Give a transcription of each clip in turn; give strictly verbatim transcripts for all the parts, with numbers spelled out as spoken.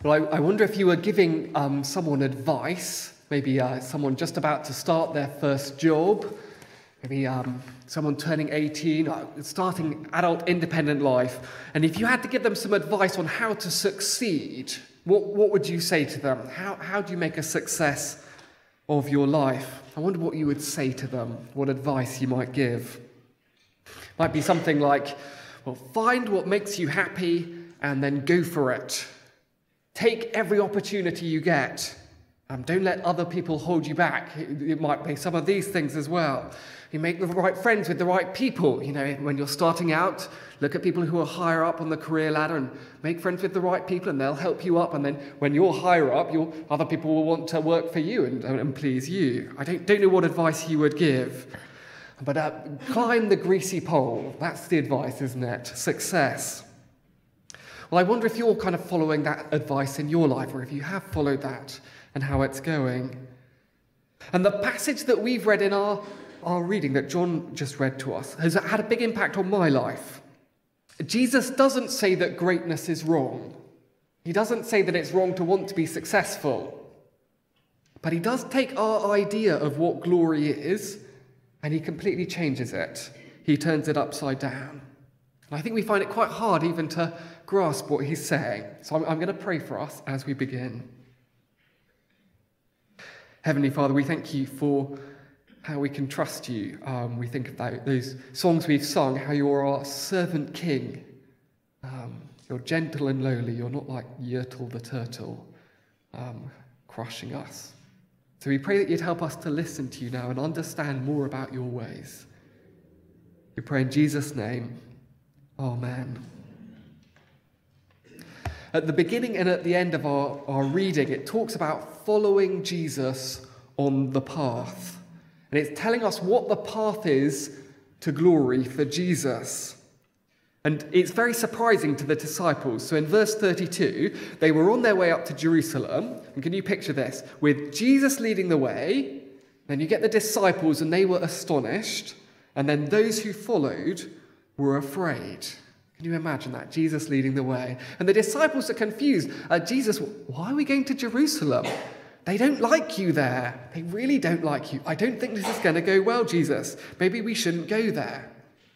Well, I, I wonder if you were giving um, someone advice, maybe uh, someone just about to start their first job, maybe um, someone turning eighteen, uh, starting adult independent life, and if you had to give them some advice on how to succeed, what, what would you say to them? How, how do you make a success of your life? I wonder what you would say to them, what advice you might give. Might be something like, well, find what makes you happy and then go for it. Take every opportunity you get. Um, don't let other people hold you back. It, it might be some of these things as well. You make the right friends with the right people. You know, when you're starting out, look at people who are higher up on the career ladder and make friends with the right people, and they'll help you up. And then when you're higher up, you'll, other people will want to work for you and, and please you. I don't, don't know what advice you would give, but uh, climb the greasy pole. That's the advice, isn't it? Success. Well, I wonder if you're kind of following that advice in your life, or if you have followed that and how it's going. And the passage that we've read in our, our reading that John just read to us has had a big impact on my life. Jesus doesn't say that greatness is wrong. He doesn't say that it's wrong to want to be successful. But he does take our idea of what glory is and he completely changes it. He turns it upside down. And I think we find it quite hard even to grasp what he's saying. So I'm, I'm going to pray for us as we begin. Heavenly Father, we thank you for how we can trust you. Um, we think about those songs we've sung, how you're our servant king. Um, you're gentle and lowly. You're not like Yertle the turtle, um, crushing us. So we pray that you'd help us to listen to you now and understand more about your ways. We pray in Jesus' name. Amen. At the beginning and at the end of our, our reading, it talks about following Jesus on the path. And it's telling us what the path is to glory for Jesus. And it's very surprising to the disciples. So in verse thirty-two, they were on their way up to Jerusalem. And can you picture this? With Jesus leading the way, then you get the disciples and they were astonished. And then those who followed were afraid. Can you imagine that? Jesus leading the way. And the disciples are confused. Uh, Jesus, why are we going to Jerusalem? They don't like you there. They really don't like you. I don't think this is going to go well, Jesus. Maybe we shouldn't go there.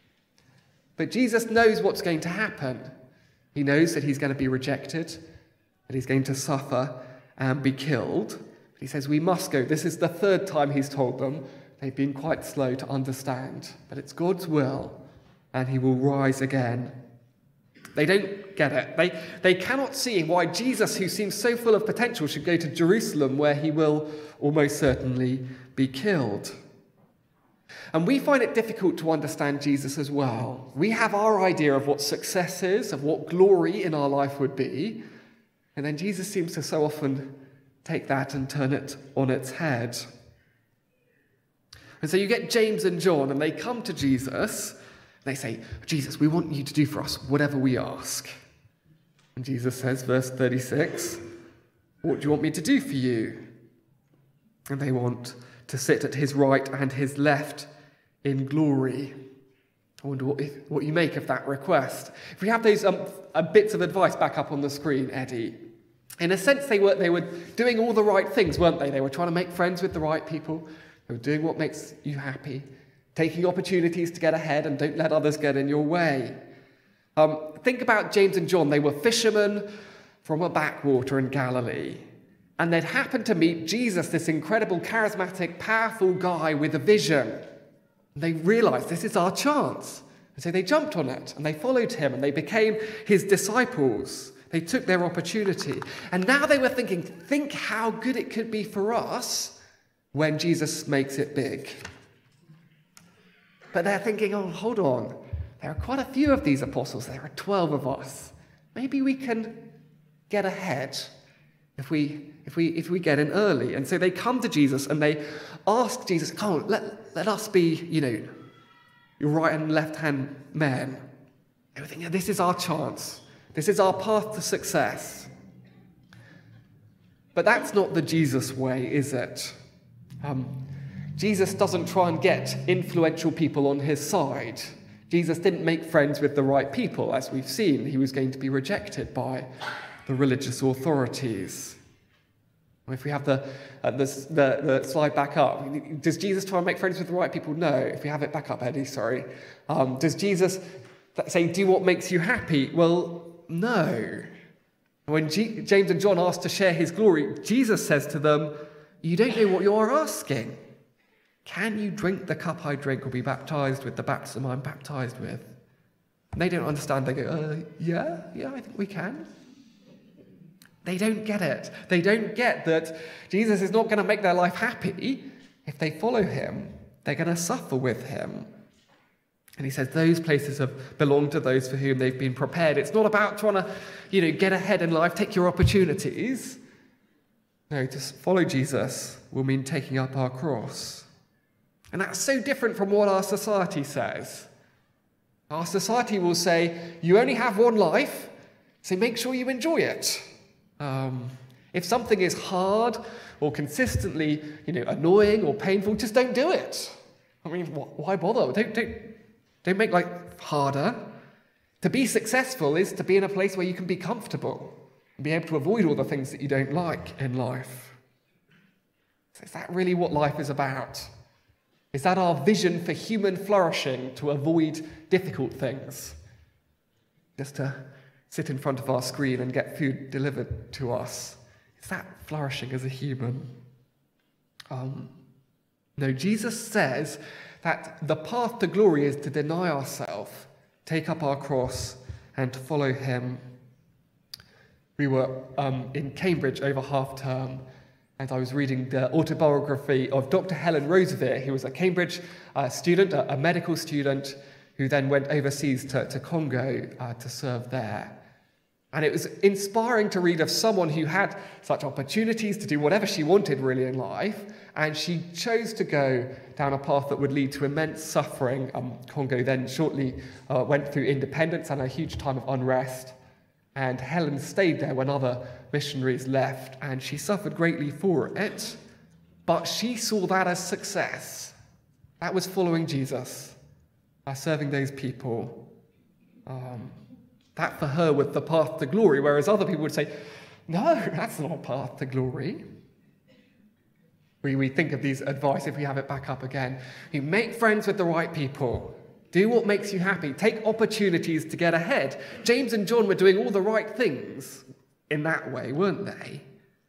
But Jesus knows what's going to happen. He knows that he's going to be rejected, that he's going to suffer and be killed. But he says, we must go. This is the third time he's told them. They've been quite slow to understand. But it's God's will, and he will rise again. They don't get it. They, they cannot see why Jesus, who seems so full of potential, should go to Jerusalem, where he will almost certainly be killed. And we find it difficult to understand Jesus as well. We have our idea of what success is, of what glory in our life would be. And then Jesus seems to so often take that and turn it on its head. And so you get James and John, and they come to Jesus. They say, Jesus, we want you to do for us whatever we ask. And Jesus says, verse thirty-six, what do you want me to do for you? And they want to sit at his right and his left in glory. I wonder what, what you make of that request. If we have those um, uh, bits of advice back up on the screen, Eddie. In a sense, they were, they were doing all the right things, weren't they? They were trying to make friends with the right people. They were doing what makes you happy. Taking opportunities to get ahead and don't let others get in your way. Um, think about James and John. They were fishermen from a backwater in Galilee. And they'd happened to meet Jesus, this incredible, charismatic, powerful guy with a vision. And they realized this is our chance. And so they jumped on it and they followed him and they became his disciples. They took their opportunity. And now they were thinking, think how good it could be for us when Jesus makes it big. But they're thinking, oh, hold on. There are quite a few of these apostles. There are twelve of us. Maybe we can get ahead if we if we if we get in early. And so they come to Jesus and they ask Jesus, come on, let, let us be, you know, your right and left hand men. They were thinking, this is our chance. This is our path to success. But that's not the Jesus way, is it? Um, Jesus doesn't try and get influential people on his side. Jesus didn't make friends with the right people, as we've seen. He was going to be rejected by the religious authorities. If we have the, uh, the, the, the slide back up, does Jesus try and make friends with the right people? No. If we have it back up, Eddie, sorry. Um, does Jesus say, do what makes you happy? Well, no. When G- James and John asked to share his glory, Jesus says to them, you don't know what you're asking. Can you drink the cup I drink or be baptized with the baptism I'm baptized with? And they don't understand. They go, uh, yeah, yeah, I think we can. They don't get it. They don't get that Jesus is not going to make their life happy. If they follow him, they're going to suffer with him. And he says those places have belonged to those for whom they've been prepared. It's not about trying to, you know, get ahead in life, take your opportunities. No, to follow Jesus will mean taking up our cross. And that's so different from what our society says. Our society will say, you only have one life, so make sure you enjoy it. Um, if something is hard or consistently, you know, annoying or painful, just don't do it. I mean, why bother? Don't, don't, don't make life harder. To be successful is to be in a place where you can be comfortable and be able to avoid all the things that you don't like in life. So is that really what life is about? Is that our vision for human flourishing, to avoid difficult things? Just to sit in front of our screen and get food delivered to us. Is that flourishing as a human? Um, no, Jesus says that the path to glory is to deny ourselves, take up our cross, and to follow him. We were um, in Cambridge over half term, and I was reading the autobiography of Doctor Helen Roseveare, who was a Cambridge uh, student, a, a medical student, who then went overseas to, to Congo uh, to serve there. And it was inspiring to read of someone who had such opportunities to do whatever she wanted really in life, and she chose to go down a path that would lead to immense suffering. Um, Congo then shortly uh, went through independence and a huge time of unrest, and Helen stayed there when other missionaries left, and she suffered greatly for it, but she saw that as success. That was following Jesus, uh, serving those people. Um, That for her was the path to glory, whereas other people would say, no, that's not a path to glory. We, we think of these advice, if we have it back up again. You make friends with the right people. Do what makes you happy. Take opportunities to get ahead. James and John were doing all the right things in that way, weren't they?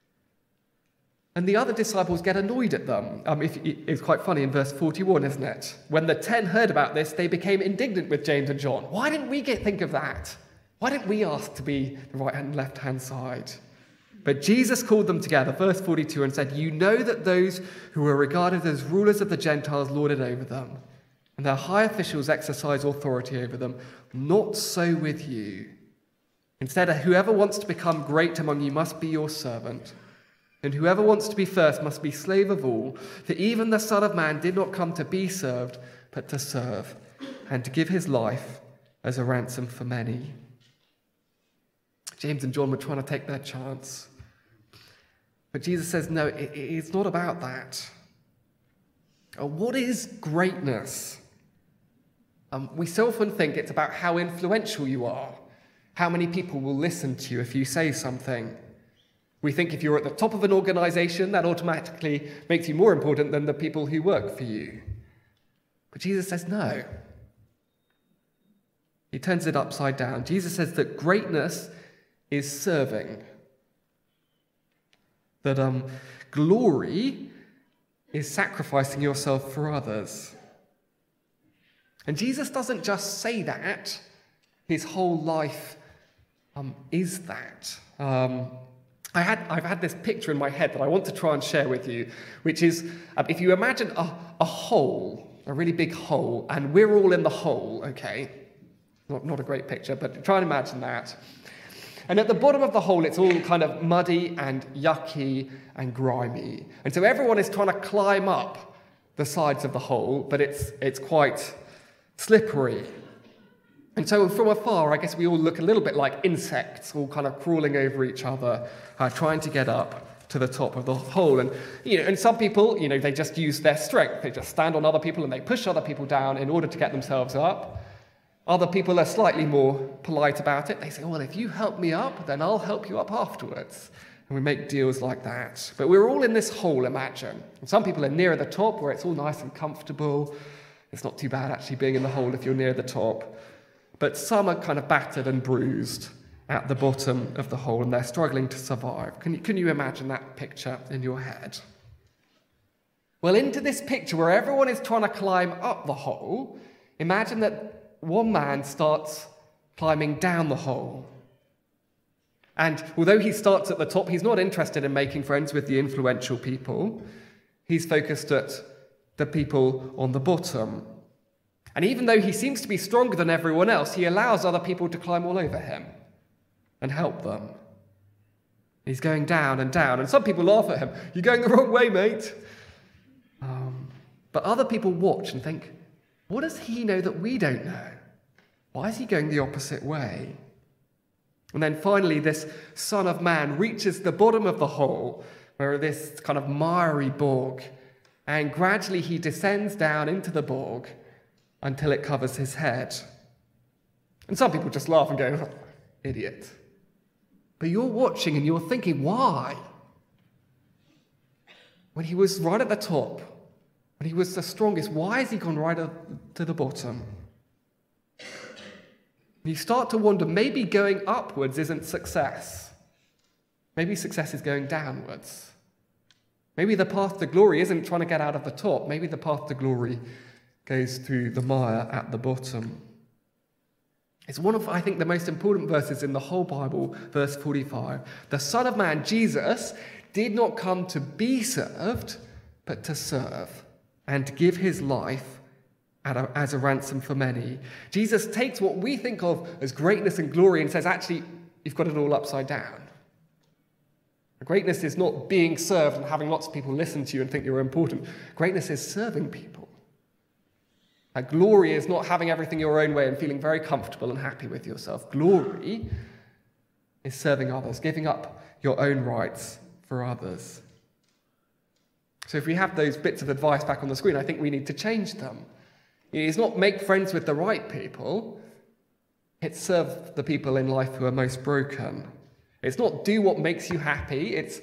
And the other disciples get annoyed at them. Um, if, it's quite funny in verse forty-one, isn't it? When the ten heard about this, they became indignant with James and John. Why didn't we get think of that? Why didn't we ask to be the right and left-hand side? But Jesus called them together, verse forty-two, and said, you know that those who are regarded as rulers of the Gentiles lord it over them, and their high officials exercise authority over them. Not so with you. Instead, whoever wants to become great among you must be your servant, and whoever wants to be first must be slave of all. For even the Son of Man did not come to be served, but to serve, and to give his life as a ransom for many. James and John were trying to take their chance. But Jesus says, no, it, it's not about that. Uh, what is greatness? Um, we so often think it's about how influential you are, how many people will listen to you if you say something. We think if you're at the top of an organization, that automatically makes you more important than the people who work for you. But Jesus says no. He turns it upside down. Jesus says that greatness is serving. That um, glory is sacrificing yourself for others. And Jesus doesn't just say that. His whole life um, is that. Um, I had, I've had this picture in my head that I want to try and share with you, which is um, if you imagine a, a hole, a really big hole, and we're all in the hole, okay? Not, not a great picture, but try and imagine that. And at the bottom of the hole, it's all kind of muddy and yucky and grimy. And so everyone is trying to climb up the sides of the hole, but it's, it's quite slippery. And so from afar, I guess we all look a little bit like insects, all kind of crawling over each other, uh, trying to get up to the top of the hole. And, you know, and some people, you know, they just use their strength. They just stand on other people and they push other people down in order to get themselves up. Other people are slightly more polite about it. They say, well, if you help me up, then I'll help you up afterwards. And we make deals like that. But we're all in this hole, imagine. And some people are nearer the top where it's all nice and comfortable. It's not too bad actually being in the hole if you're near the top. But some are kind of battered and bruised at the bottom of the hole, and they're struggling to survive. Can you, can you imagine that picture in your head? Well, into this picture where everyone is trying to climb up the hole, imagine that one man starts climbing down the hole. And although he starts at the top, he's not interested in making friends with the influential people. He's focused at the people on the bottom. And even though he seems to be stronger than everyone else, he allows other people to climb all over him and help them. He's going down and down, and some people laugh at him. You're going the wrong way, mate. Um, but other people watch and think, what does he know that we don't know? Why is he going the opposite way? And then finally, this Son of Man reaches the bottom of the hole, where this kind of miry bog, and gradually he descends down into the bog until it covers his head. And some people just laugh and go, oh, idiot. But you're watching and you're thinking, why? When he was right at the top, when he was the strongest, why has he gone right up to the bottom? You start to wonder, maybe going upwards isn't success. Maybe success is going downwards. Maybe the path to glory isn't trying to get out of the top. Maybe the path to glory goes through the mire at the bottom. It's one of, I think, the most important verses in the whole Bible, verse forty-five. The Son of Man, Jesus, did not come to be served, but to serve and to give his life as a ransom for many. Jesus takes what we think of as greatness and glory and says, actually, you've got it all upside down. Greatness is not being served and having lots of people listen to you and think you're important. Greatness is serving people. And glory is not having everything your own way and feeling very comfortable and happy with yourself. Glory is serving others, giving up your own rights for others. So if we have those bits of advice back on the screen, I think we need to change them. It's not make friends with the right people. It's serve the people in life who are most broken. It's not do what makes you happy. It's,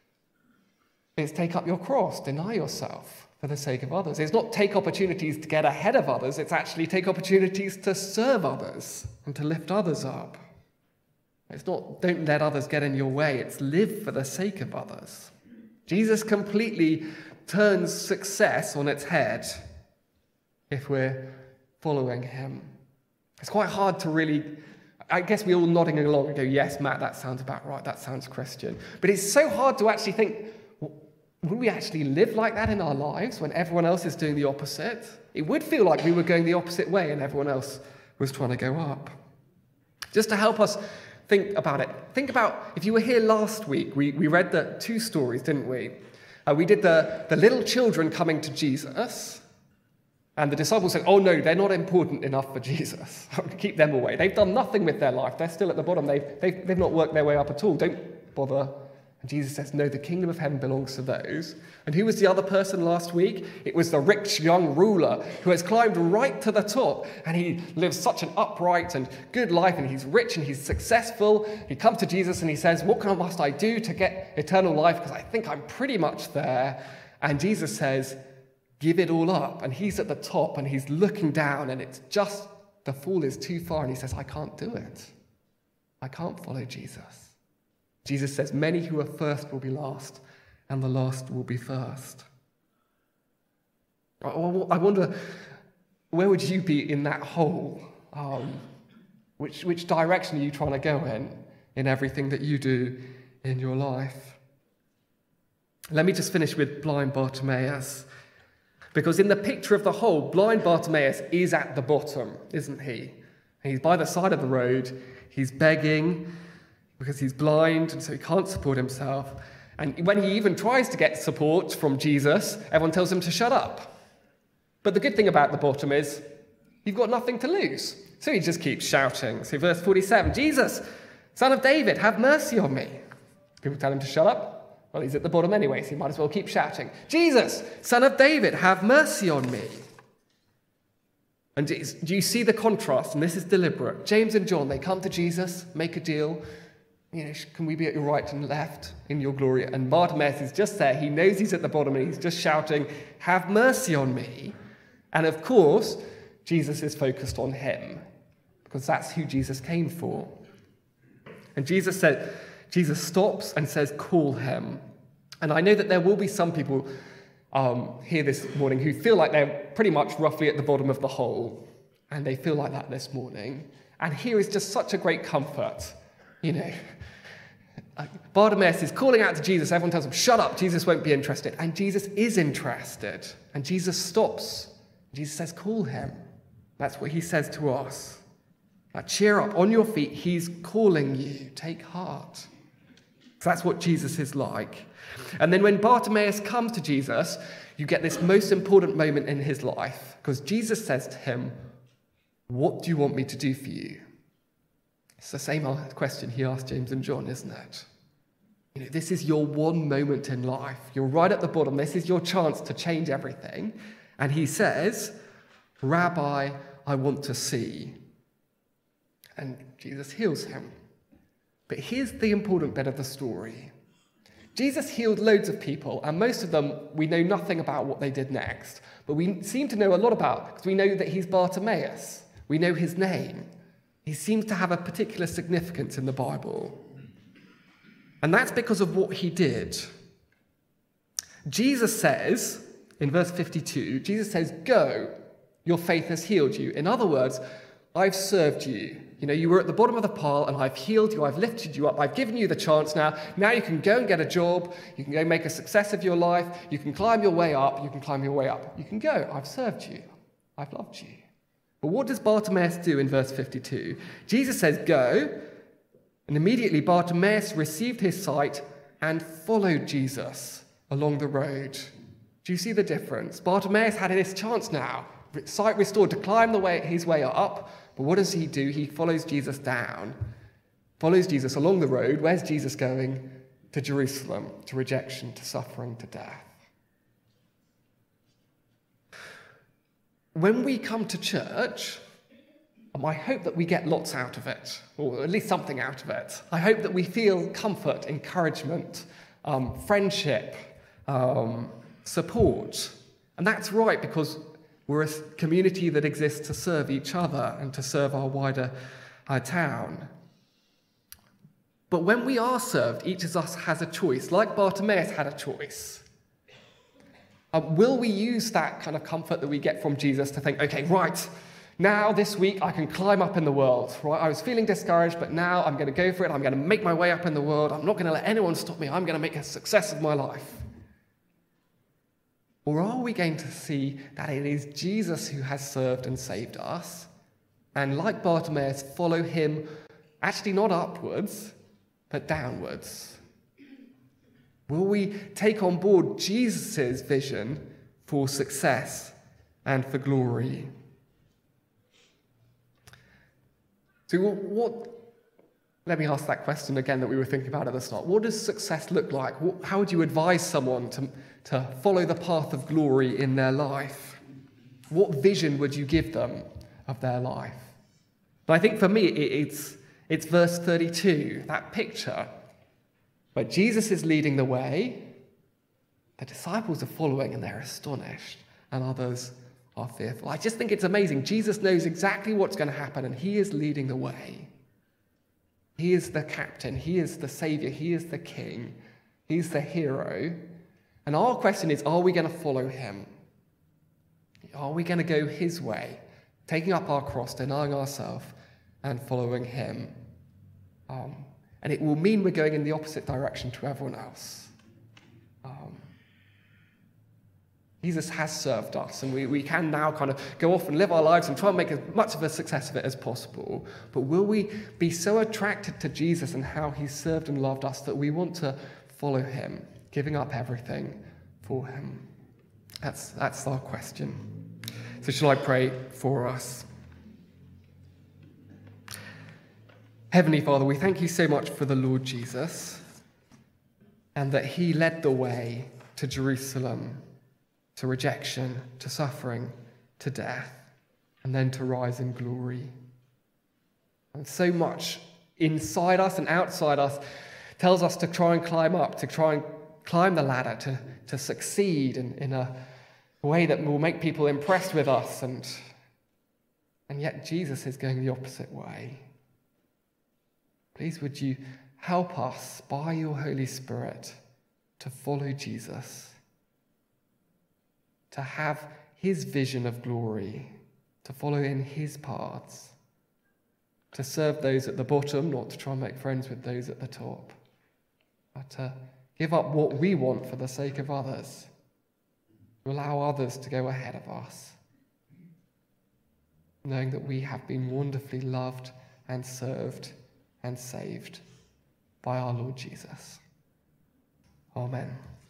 it's take up your cross, deny yourself for the sake of others. It's not take opportunities to get ahead of others. It's actually take opportunities to serve others and to lift others up. It's not don't let others get in your way. It's live for the sake of others. Jesus completely turns success on its head if we're following him. It's quite hard to really, I guess we're all nodding along and go, yes, Matt, that sounds about right, that sounds Christian. But it's so hard to actually think, would we actually live like that in our lives when everyone else is doing the opposite? It would feel like we were going the opposite way and everyone else was trying to go up. Just to help us think about it, think about, if you were here last week, we, we read the two stories, didn't we? Uh, we did the, the little children coming to Jesus. And the disciples said, oh no, they're not important enough for Jesus. Keep them away. They've done nothing with their life. They're still at the bottom. They've, they've, they've not worked their way up at all. Don't bother. And Jesus says, no, the kingdom of heaven belongs to those. And who was the other person last week? It was the rich young ruler who has climbed right to the top. And he lives such an upright and good life. And he's rich and he's successful. He comes to Jesus and he says, what kind of must I do to get eternal life? Because I think I'm pretty much there. And Jesus says, give it all up. And he's at the top and he's looking down and it's just, the fall is too far. And he says, I can't do it. I can't follow Jesus. Jesus says, many who are first will be last and the last will be first. I wonder, where would you be in that hole? Um, which, which direction are you trying to go in, in everything that you do in your life? Let me just finish with blind Bartimaeus. Because in the picture of the hole, blind Bartimaeus is at the bottom, isn't he? He's by the side of the road, he's begging because he's blind and so he can't support himself. And when he even tries to get support from Jesus, everyone tells him to shut up. But the good thing about the bottom is, you've got nothing to lose. So he just keeps shouting. So verse forty-seven, Jesus, Son of David, have mercy on me. People tell him to shut up. Well, he's at the bottom anyway, so he might as well keep shouting. Jesus, Son of David, have mercy on me. And it's, do you see the contrast? And this is deliberate. James and John, they come to Jesus, make a deal. You know, can we be at your right and left in your glory? And Bartimaeus is just there. He knows he's at the bottom and he's just shouting, have mercy on me. And of course, Jesus is focused on him because that's who Jesus came for. And Jesus said, Jesus stops and says, call him. And I know that there will be some people um, here this morning who feel like they're pretty much roughly at the bottom of the hole. And they feel like that this morning. And here is just such a great comfort. You know, Bartimaeus is calling out to Jesus. Everyone tells him, shut up, Jesus won't be interested. And Jesus is interested. And Jesus stops. Jesus says, call him. That's what he says to us. Now, cheer up, on your feet, he's calling you. Take heart. So that's what Jesus is like. And then when Bartimaeus comes to Jesus, you get this most important moment in his life. Because Jesus says to him, what do you want me to do for you? It's the same question he asked James and John, isn't it? You know, this is your one moment in life. You're right at the bottom. This is your chance to change everything. And he says, Rabbi, I want to see. And Jesus heals him. But here's the important bit of the story. Jesus healed loads of people, and most of them, we know nothing about what they did next. But we seem to know a lot about, because we know that he's Bartimaeus. We know his name. He seems to have a particular significance in the Bible. And that's because of what he did. Jesus says, in verse fifty-two, Jesus says, go, your faith has healed you. In other words, I've served you. You know, you were at the bottom of the pile and I've healed you, I've lifted you up, I've given you the chance now. Now you can go and get a job, you can go make a success of your life, you can climb your way up, you can climb your way up. You can go, I've served you, I've loved you. But what does Bartimaeus do in verse fifty-two? Jesus says, go, and immediately Bartimaeus received his sight and followed Jesus along the road. Do you see the difference? Bartimaeus had his chance now, sight restored, to climb the way, his way up. But what does he do? He follows Jesus down, follows Jesus along the road. Where's Jesus going? To Jerusalem, to rejection, to suffering, to death. When we come to church, um, I hope that we get lots out of it, or at least something out of it. I hope that we feel comfort, encouragement, um, friendship, um, support. And that's right, because we're a community that exists to serve each other and to serve our wider uh, town. But when we are served, each of us has a choice, like Bartimaeus had a choice. Uh, will we use that kind of comfort that we get from Jesus to think, okay, right, now this week I can climb up in the world, right? I was feeling discouraged, but now I'm going to go for it. I'm going to make my way up in the world. I'm not going to let anyone stop me. I'm going to make a success of my life. Or are we going to see that it is Jesus who has served and saved us, and like Bartimaeus, follow him, actually not upwards, but downwards? Will we take on board Jesus' vision for success and for glory? So what, let me ask that question again that we were thinking about at the start. What does success look like? How would you advise someone to, to follow the path of glory in their life? What vision would you give them of their life? But I think for me, it's, it's verse thirty-two, that picture. But Jesus is leading the way, the disciples are following and they're astonished, and others are fearful. I just think it's amazing. Jesus knows exactly what's going to happen, and he is leading the way. He is the captain, he is the savior, he is the king, he's the hero. And our question is, are we going to follow him? Are we going to go his way, taking up our cross, denying ourselves, and following him? Um, and it will mean we're going in the opposite direction to everyone else. Um, Jesus has served us, and we, we can now kind of go off and live our lives and try and make as much of a success of it as possible. But will we be so attracted to Jesus and how he served and loved us that we want to follow him, giving up everything for him? That's, that's our question. So shall I pray for us? Heavenly Father, we thank you so much for the Lord Jesus, and that he led the way to Jerusalem, to rejection, to suffering, to death. and then to rise in glory. And so much inside us and outside us tells us to try and climb up, to try and climb the ladder, to, to succeed in, in a way that will make people impressed with us. And, and yet Jesus is going the opposite way. Please would you help us by your Holy Spirit to follow Jesus, to have his vision of glory, to follow in his paths, to serve those at the bottom, not to try and make friends with those at the top, but to give up what we want for the sake of others, to allow others to go ahead of us, knowing that we have been wonderfully loved and served and saved by our Lord Jesus. Amen.